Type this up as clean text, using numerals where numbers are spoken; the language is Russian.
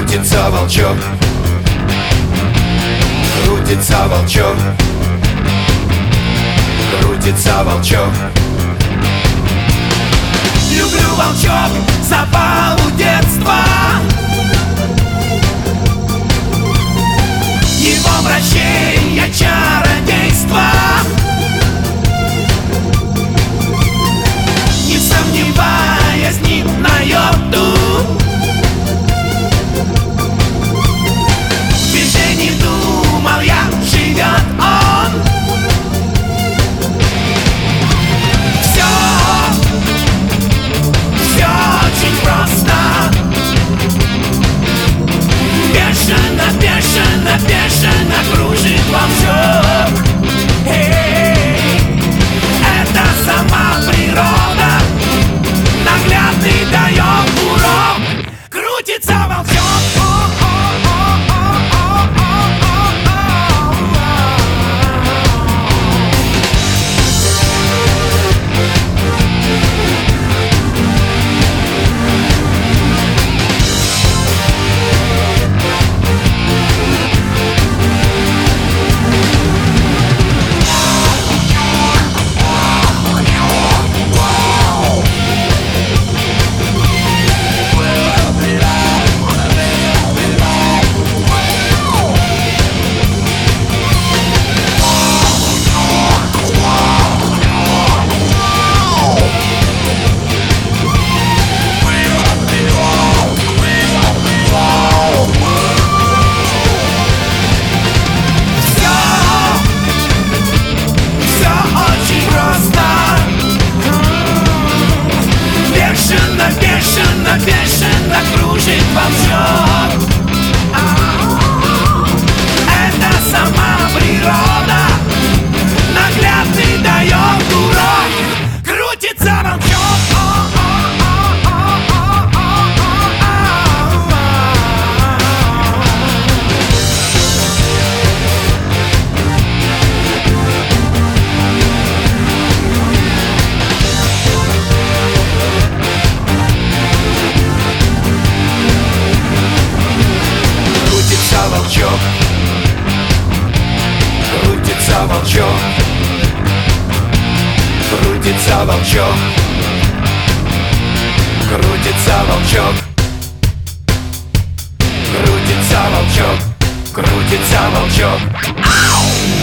Крутится волчок, крутится волчок, крутится волчок. Люблю, волчок, запалу детства, его вращение, чародейство. Не сомневаясь ни на йоту, в движении думал я, живет он. Все очень просто. Бешено, бешено, бешено кружит волчок. Это сама природа, наглядный дает урок. Крутится волчок. Бешено, бешено кружит волчок. Это сама природа, наглядный дает урок. Крутится волчок. Волчок, крутится волчок, крутится волчок, крутится волчок, крутится волчок, крутится волчок. Ау!